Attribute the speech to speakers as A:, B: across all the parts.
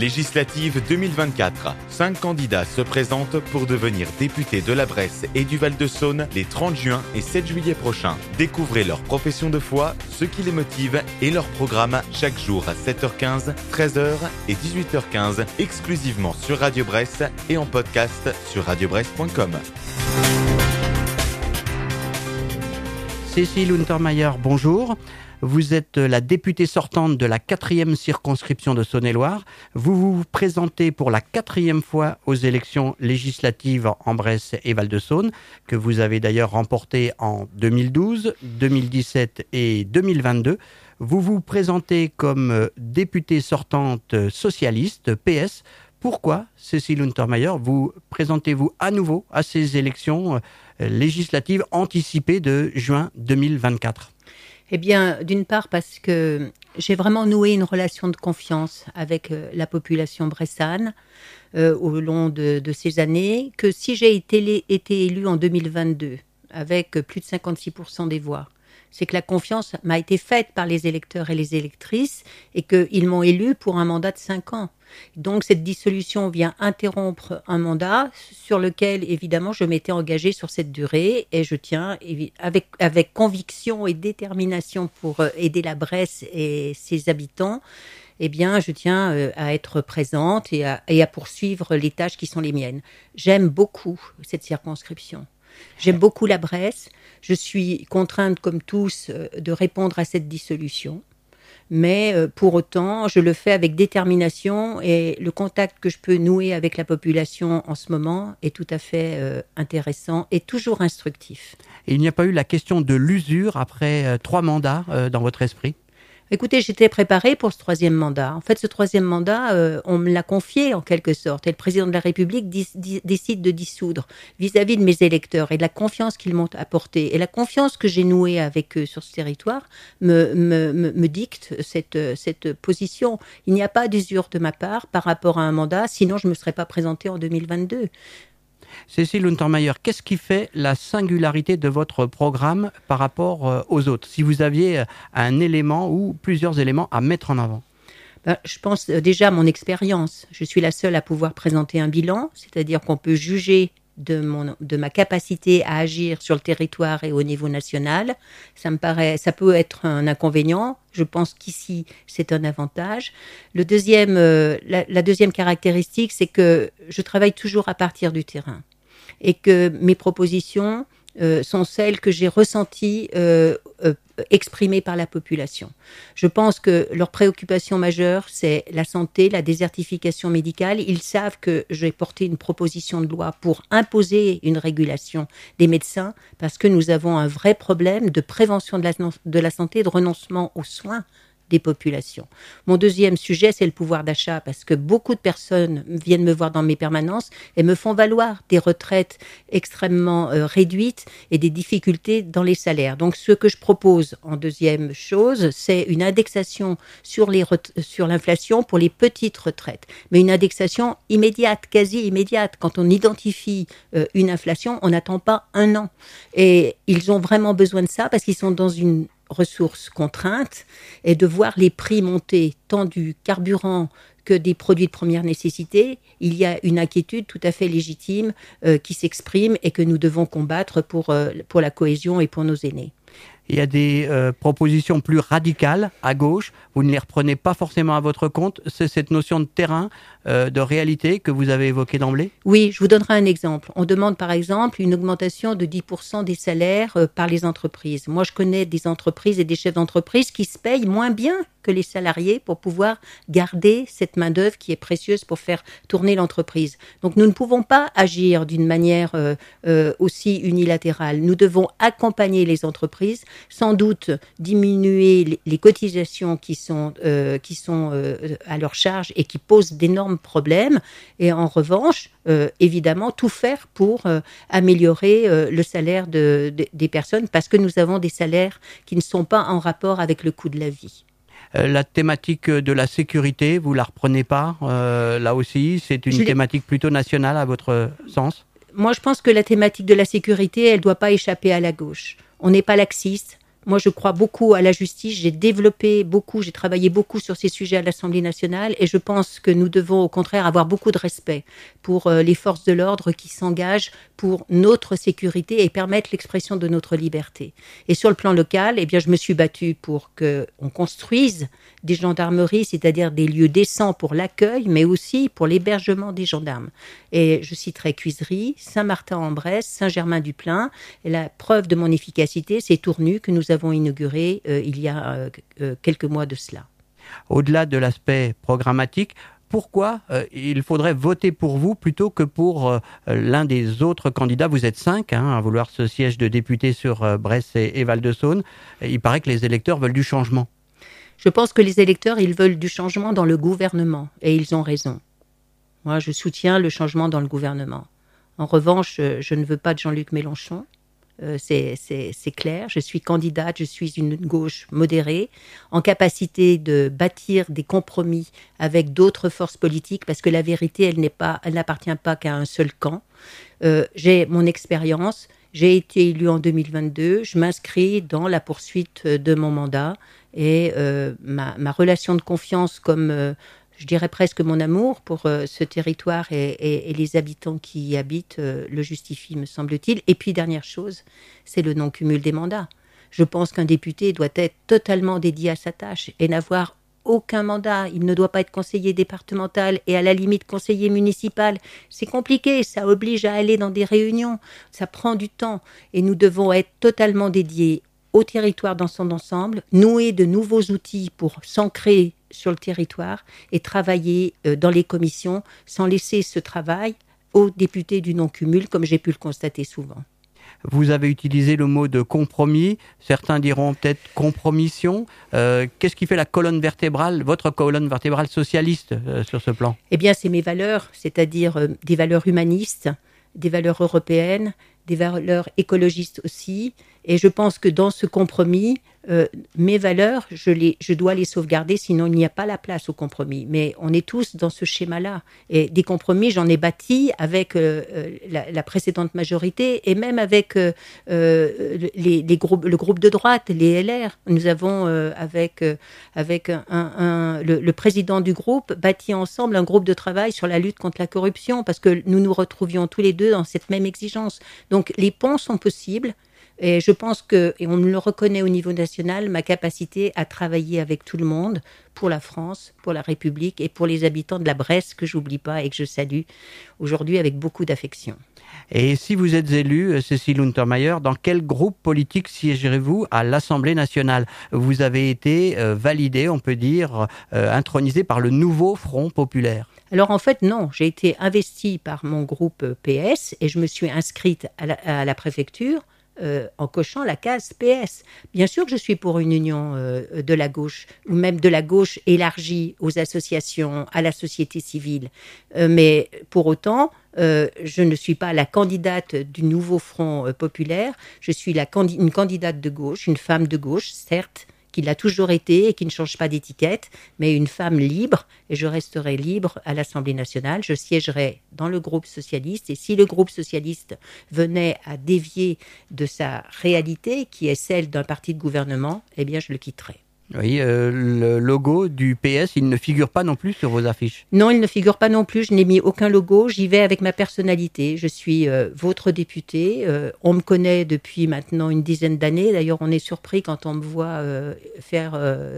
A: Législative 2024. 5 candidats se présentent pour devenir députés de la Bresse et du Val-de-Saône les 30 juin et 7 juillet prochains. Découvrez leur profession de foi, ce qui les motive et leur programme chaque jour à 7h15, 13h et 18h15 exclusivement sur Radio Bresse et en podcast sur radiobresse.com.
B: Cécile Untermaier, bonjour. Vous êtes la députée sortante de la 4e circonscription de Saône-et-Loire. Vous vous présentez pour la 4e fois aux élections législatives en Bresse et Val-de-Saône, que vous avez d'ailleurs remportées en 2012, 2017 et 2022. Vous vous présentez comme députée sortante socialiste, PS. Pourquoi, Cécile Untermaier, vous présentez-vous à nouveau à ces élections législatives anticipées de juin 2024 ?
C: Eh bien, d'une part parce que j'ai vraiment noué une relation de confiance avec la population bressane au long de ces années, que si j'ai été élue en 2022 avec plus de 56% des voix, c'est que la confiance m'a été faite par les électeurs et les électrices et qu'ils m'ont élue pour un mandat de 5 ans. Donc cette dissolution vient interrompre un mandat sur lequel évidemment je m'étais engagée sur cette durée et je tiens avec conviction et détermination pour aider la Bresse et ses habitants. Eh bien, je tiens à être présente et à poursuivre les tâches qui sont les miennes. J'aime beaucoup cette circonscription. J'aime beaucoup la Bresse. Je suis contrainte, comme tous, de répondre à cette dissolution. Mais pour autant, je le fais avec détermination et le contact que je peux nouer avec la population en ce moment est tout à fait intéressant et toujours instructif.
B: Et il n'y a pas eu la question de l'usure après 3 mandats dans votre esprit ?
C: Écoutez, j'étais préparée pour ce 3e mandat. En fait, ce 3e mandat, on me l'a confié en quelque sorte. Et le président de la République décide de dissoudre vis-à-vis de mes électeurs et de la confiance qu'ils m'ont apportée. Et la confiance que j'ai nouée avec eux sur ce territoire me dicte cette position. Il n'y a pas d'usure de ma part par rapport à un mandat, sinon je ne me serais pas présentée en 2022.
B: Cécile Untermaier, qu'est-ce qui fait la singularité de votre programme par rapport aux autres ? Si vous aviez un élément ou plusieurs éléments à mettre en avant.
C: Je pense déjà à mon expérience. Je suis la seule à pouvoir présenter un bilan, c'est-à-dire qu'on peut juger de ma capacité à agir sur le territoire et au niveau national. Ça peut être un inconvénient. Je pense qu'ici, c'est un avantage. La deuxième caractéristique, c'est que je travaille toujours à partir du terrain et que mes propositions sont celles que j'ai ressenties exprimées par la population. Je pense que leur préoccupation majeure, c'est la santé, la désertification médicale. Ils savent que j'ai porté une proposition de loi pour imposer une régulation des médecins parce que nous avons un vrai problème de prévention de la santé et de renoncement aux soins des populations. Mon deuxième sujet, c'est le pouvoir d'achat, parce que beaucoup de personnes viennent me voir dans mes permanences et me font valoir des retraites extrêmement réduites et des difficultés dans les salaires. Donc, ce que je propose en deuxième chose, c'est une indexation sur l'inflation pour les petites retraites, mais une indexation immédiate, quasi immédiate. Quand on identifie une inflation, on n'attend pas 1 an. Et ils ont vraiment besoin de ça parce qu'ils sont dans une ressources contraintes et de voir les prix monter tant du carburant que des produits de première nécessité, il y a une inquiétude tout à fait légitime qui s'exprime et que nous devons combattre pour la cohésion et pour nos aînés.
B: Il y a des propositions plus radicales à gauche, vous ne les reprenez pas forcément à votre compte, c'est cette notion de terrain, de réalité que vous avez évoquée d'emblée ?
C: Oui, je vous donnerai un exemple. On demande par exemple une augmentation de 10% des salaires par les entreprises. Moi, je connais des entreprises et des chefs d'entreprise qui se payent moins bien que les salariés pour pouvoir garder cette main-d'œuvre qui est précieuse pour faire tourner l'entreprise. Donc, nous ne pouvons pas agir d'une manière aussi unilatérale. Nous devons accompagner les entreprises, sans doute diminuer les cotisations qui sont à leur charge et qui posent d'énormes problèmes. Et en revanche, évidemment, tout faire pour améliorer le salaire des personnes parce que nous avons des salaires qui ne sont pas en rapport avec le coût de la vie.
B: La thématique de la sécurité, vous la reprenez pas là aussi, c'est une thématique plutôt nationale à votre sens ?
C: Moi, je pense que la thématique de la sécurité, elle ne doit pas échapper à la gauche. On n'est pas laxiste, Moi, je crois beaucoup à la justice. J'ai travaillé beaucoup sur ces sujets à l'Assemblée nationale et je pense que nous devons au contraire avoir beaucoup de respect pour les forces de l'ordre qui s'engagent pour notre sécurité et permettre l'expression de notre liberté. Et sur le plan local, eh bien, je me suis battue pour qu'on construise des gendarmeries, c'est-à-dire des lieux décents pour l'accueil, mais aussi pour l'hébergement des gendarmes. Et je citerai Cuisery, Saint-Martin-en-Bresse, Saint-Germain-du-Plain. Et la preuve de mon efficacité, c'est Tournu que nous avons inauguré il y a quelques mois de cela.
B: Au-delà de l'aspect programmatique, pourquoi il faudrait voter pour vous plutôt que pour l'un des autres candidats? Vous êtes 5 à vouloir ce siège de député sur Bresse et Val-de-Saône. Il paraît que les électeurs veulent du changement.
C: Je pense que les électeurs, ils veulent du changement dans le gouvernement et ils ont raison. Moi, je soutiens le changement dans le gouvernement. En revanche, je ne veux pas de Jean-Luc Mélenchon. C'est clair, je suis candidate, je suis une gauche modérée, en capacité de bâtir des compromis avec d'autres forces politiques, parce que la vérité, elle n'appartient pas qu'à un seul camp. J'ai mon expérience, j'ai été élue en 2022, je m'inscris dans la poursuite de mon mandat et ma relation de confiance comme... je dirais presque mon amour pour ce territoire et les habitants qui y habitent le justifie, me semble-t-il. Et puis, dernière chose, c'est le non-cumul des mandats. Je pense qu'un député doit être totalement dédié à sa tâche et n'avoir aucun mandat. Il ne doit pas être conseiller départemental et à la limite conseiller municipal. C'est compliqué, ça oblige à aller dans des réunions, ça prend du temps. Et nous devons être totalement dédiés au territoire dans son ensemble, nouer de nouveaux outils pour s'ancrer sur le territoire et travailler dans les commissions sans laisser ce travail aux députés du non-cumul, comme j'ai pu le constater souvent.
B: Vous avez utilisé le mot de compromis, certains diront peut-être compromission. Qu'est-ce qui fait la colonne vertébrale, votre colonne vertébrale socialiste sur ce plan?
C: Eh bien, c'est mes valeurs, c'est-à-dire des valeurs humanistes, des valeurs européennes, des valeurs écologistes aussi. Et je pense que dans ce compromis, mes valeurs, je dois les sauvegarder, sinon il n'y a pas la place au compromis. Mais on est tous dans ce schéma-là. Et des compromis, j'en ai bâti avec la précédente majorité et même avec le groupe de droite, les LR. Nous avons, avec le président du groupe, bâti ensemble un groupe de travail sur la lutte contre la corruption parce que nous nous retrouvions tous les deux dans cette même exigence. Donc les ponts sont possibles. Et je pense que, et on me le reconnaît au niveau national, ma capacité à travailler avec tout le monde pour la France, pour la République et pour les habitants de la Bresse que j'oublie pas et que je salue aujourd'hui avec beaucoup d'affection.
B: Et si vous êtes élue, Cécile Untermaier, dans quel groupe politique siégerez-vous à l'Assemblée nationale? Vous avez été validée, on peut dire, intronisée par le nouveau Front populaire.
C: Alors en fait, non, j'ai été investie par mon groupe PS et je me suis inscrite à la préfecture en cochant la case PS. Bien sûr que je suis pour une union de la gauche, ou même de la gauche élargie aux associations, à la société civile. Mais pour autant, je ne suis pas la candidate du nouveau Front populaire. Je suis une candidate de gauche, une femme de gauche, certes, qui l'a toujours été et qui ne change pas d'étiquette, mais une femme libre, et je resterai libre à l'Assemblée nationale. Je siégerai dans le groupe socialiste, et si le groupe socialiste venait à dévier de sa réalité, qui est celle d'un parti de gouvernement, eh bien je le quitterai.
B: Oui, le logo du PS, il ne figure pas non plus sur vos affiches.
C: Non, il ne figure pas non plus. Je n'ai mis aucun logo. J'y vais avec ma personnalité. Je suis votre député. On me connaît depuis maintenant une dizaine d'années. D'ailleurs, on est surpris quand on me voit faire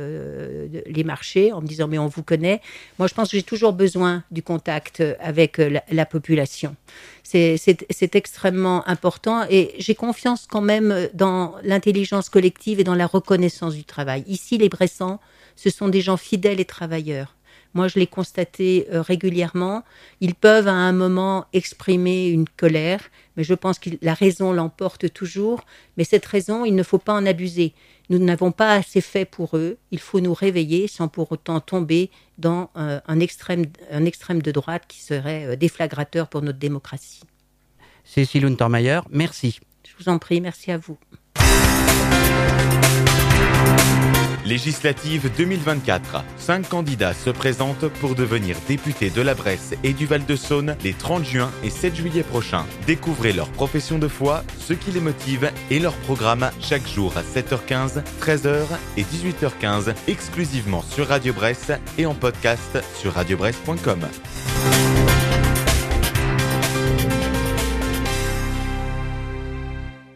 C: les marchés en me disant « mais on vous connaît ». Moi, je pense que j'ai toujours besoin du contact avec la population. C'est extrêmement important et j'ai confiance quand même dans l'intelligence collective et dans la reconnaissance du travail. Ici, les Bressans, ce sont des gens fidèles et travailleurs. Moi, je l'ai constaté régulièrement. Ils peuvent à un moment exprimer une colère, mais je pense que la raison l'emporte toujours. Mais cette raison, il ne faut pas en abuser. Nous n'avons pas assez fait pour eux. Il faut nous réveiller sans pour autant tomber dans un extrême de droite qui serait déflagrateur pour notre démocratie.
B: Cécile Untermaier, merci.
C: Je vous en prie, merci à vous.
A: Législative 2024. 5 candidats se présentent pour devenir députés de la Bresse et du Val-de-Saône les 30 juin et 7 juillet prochains. Découvrez leur profession de foi, ce qui les motive et leur programme chaque jour à 7h15, 13h et 18h15 exclusivement sur Radio Bresse et en podcast sur radiobresse.com.